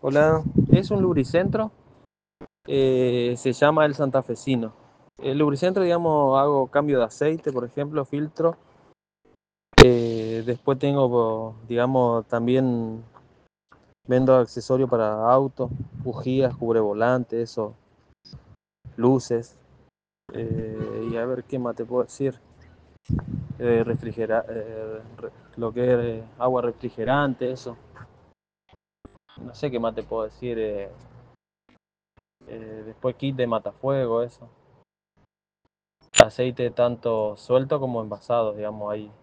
Hola, es un lubricentro, se llama el santafesino. El lubricentro, digamos, hago cambio de aceite, por ejemplo, filtro. Después tengo, digamos, también vendo accesorios para autos, bujías, cubrevolante, eso, luces. Y a ver qué más te puedo decir. Lo que es agua refrigerante, eso. No sé qué más te puedo decir. Después kit de matafuego, eso. Aceite tanto suelto como envasado, digamos, ahí